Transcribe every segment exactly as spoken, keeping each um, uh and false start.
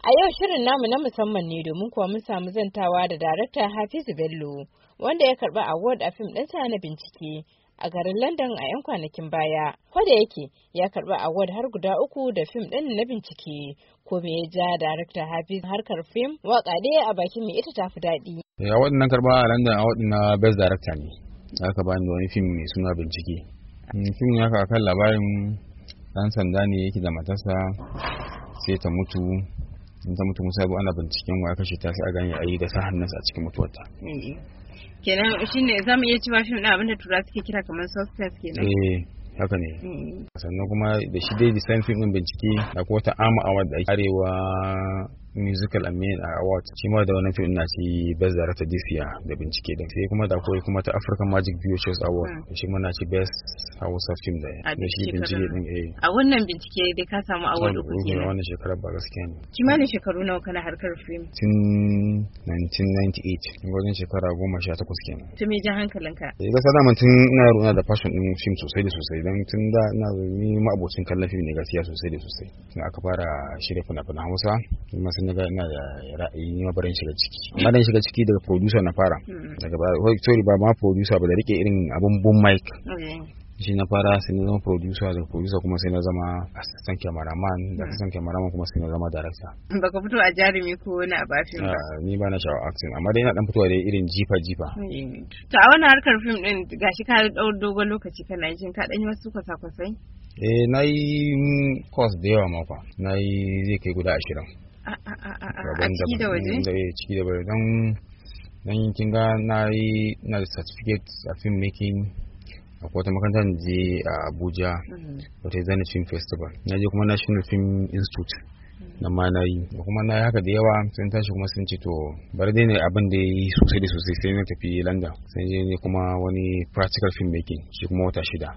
A yau shirin namu na musamman ne domin kuwa mun samu zantawa da darakta Hafizu Bello wanda ya karɓi award a fim ɗinsa na bincike a garin London a 'yan kwanakin baya. Koda yake ya karɓi award har guda uku da fim ɗin na bincike. Ko me ya ja darakta Hafizu harkar fim? Waka dai a bakin mai ita tafi daɗi. Ya waɗannan karɓa a London award na best director ne. Aka bani wani fim mai suna bincike. Fim ya ka kan labarin ɗan sanda ne yake da matarsa sai ta mutu. In ta mutu musa ana binciken wa kashe ta sai a gane ayi da sa hannunsa a cikin mutuwarta. Kenan shine zamu iya cewa fim ɗin abinda tura suke kira kamar suspense kenan. Eh haka ne. Sannan kuma da shi dai design film ɗin bincike da ko ta ama award da arewa musical amin award shi ma da wannan film na ci best director this year da bincike din sai kuma da koyi kuma ta African Magic Video Shows Award shi ma na ci best Hausa film da da shi bincike din eh a wannan bincike dai ka samu award uku kenan wannan shekarar ba gaskiya ne kimanin shekaru nawa kana harkar film tun nineteen ninety-eight wajen shekara goma sha takwas kenan to me jan hankalinka eh gaskiya da tun ina runa da passion din film sosai da sosai dan tun da ina ni ma abocin kallon film ne gaskiya sosai da sosai tun aka fara shirya fina-finan Hausa kuma sun ga ina da ra'ayi ni ma barin shiga ciki amma dan shiga ciki daga producer na fara daga ba sorry ba ma producer ba da rike irin abun boom mic shi na fara sai na zama producer da producer kuma sai na zama assistant cameraman da assistant cameraman kuma sai na zama director baka fito a jarumi ko wani abafin ba ni ba na sha'awar acting amma dai ina dan fitowa da irin jifa jifa to a wannan harkar film din gashi ka dau dogon lokaci kana yin ka dan yi wasu kwasa-kwasai eh nayi course da yawa maka nayi zai kai guda ashirin a ciki da waje da ciki da waje don don kin ga na yi na da certificate a film making a wata makarantar je a Abuja wata Zenith Film Festival na je kuma National Film Institute na ma na yi da kuma na yi haka da yawa sun tashi kuma sun ce to bari dai ne abin da yi sosai da sosai sai na tafi London sai je ne kuma wani practical film making shi kuma wata shida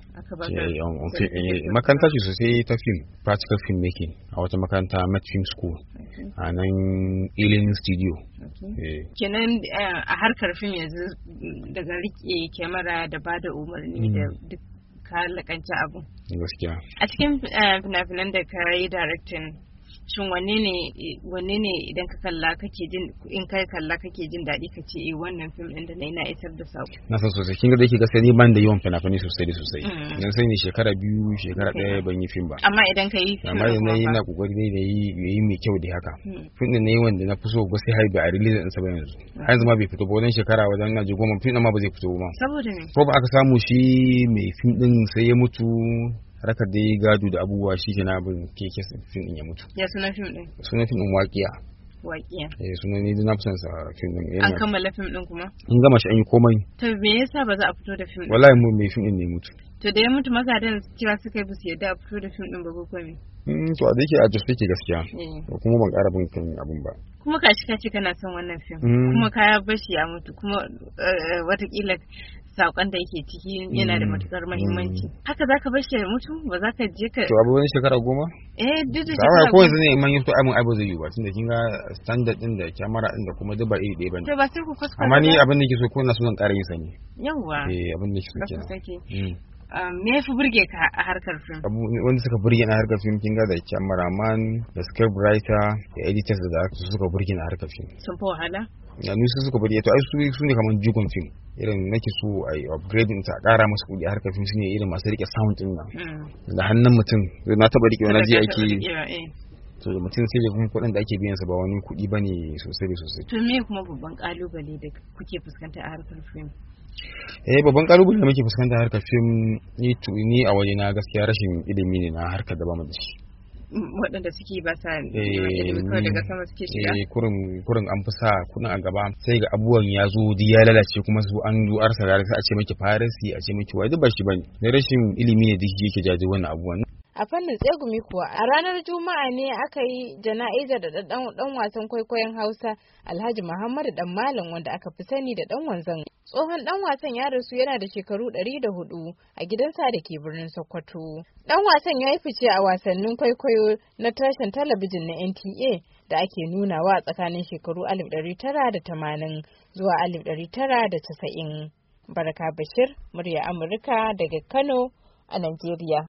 makaranta ce sosai ta film practical film making a wata makaranta Met Film School a nan Ealing Studio. Kenan a harkar film yanzu daga rike kyamara da ba da umarni da duk ka lakanci abu. Gaskiya. A cikin fina-finan da ka yi directing shin wanne ne wanne ne idan ka kalla kake jin in kai kalla kake jin daɗi ka ce eh wannan film ɗin da nayi na isar da sako na san sosai kin ga da yake gaskiya ni ban da yawan fina-finai sosai da sosai dan sai ni shekara biyu shekara ɗaya ban yi film ba amma idan ka yi amma idan nayi na kokari dai da yi yi mai kyau da haka film ɗin ne wanda na fi so gaskiya har ba a release ɗin sa ba yanzu har yanzu ma bai fito ba wajen shekara wajen na ji goma film ɗin ma ba zai fito ba saboda ne ko ba aka samu shi mai film ɗin sai ya mutu raka dai gado da abubuwa shi ke na abin keke fim din ya mutu. Ya sunan fim din? Sunan fim din Waƙiya. Waƙiya. Eh sunan ni na fusan sa fim din. An kammala fim din kuma? An gama shi an yi komai. To me yasa ba za a fito da fim din? Wallahi mu mai fim din ne mutu. To da ya mutu magadan cewa suka yi ba su yadda a fito da fim din ba ko me? Mm to a da yake a just take gaskiya. Kuma ban ƙara bin kan abin ba. Kuma kashi ka ce kana son wannan fim. Kuma ka bashi ya mutu kuma watakila sakon da yake ciki yana da matukar muhimmanci haka zaka bar shi ya mutu ba za ka je ka to abu wani shekara goma eh duk da shekara ko yanzu ne man yi to abin abu zai yi ba tunda kin ga standard din da camera din da kuma duba iri ɗaya bane to ba sai ku kuskure amma ni abin da yake so ko na so zan ƙara yin sani yawa eh abin da yake so kenan me ya fi burge ka a harkar fim wanda suka burge na harkar fim kin ga da cameraman da script writer da editors da su suka burge na harkar fim sun fi wahala ya ni su suka burge to ai su su ne kaman jugon fim irin nake so ai upgrading ta ƙara masa kuɗi a harkar fim shine irin masu rike sound din nan da hannun mutum na taba rike wani ji ake to da mutum sai ya kuma kuɗin da ake biyan sa ba wani kuɗi bane sosai da sosai to me kuma babban kalubale da kuke fuskanta a harkar fim eh babban kalubale da muke fuskanta a harkar fim ni ni a waje na gaskiya rashin ilimi ne na harkar da ba mu da shi waɗanda suke ba sa ilimi kawai daga sama suke shiga eh kurin kurin an fi sa kuɗin a gaba sai ga abubuwan ya zo duk ya lalace kuma su an zo arsa sai a ce miki farisi a ce miki wai duk ba shi bane da rashin ilimi ne duk yake jaje wannan abubuwan a fannin tsegumi kuwa a ranar juma'a ne aka yi jana'izar da dan wasan kwaikwayon Hausa Alhaji Muhammadu Dan Malam wanda aka fi sani da Dan Wanzan. Tsohon dan wasan ya rasu yana da shekaru ɗari da hudu a gidansa da ke birnin Sokoto. Dan wasan ya yi fice a wasannin kwaikwayo na tashin talabijin na N T A da ake nunawa a tsakanin shekaru alif ɗari tara da tamanin zuwa alif ɗari tara da casa'in. Baraka Bashir, murya Amurka daga Kano a Najeriya.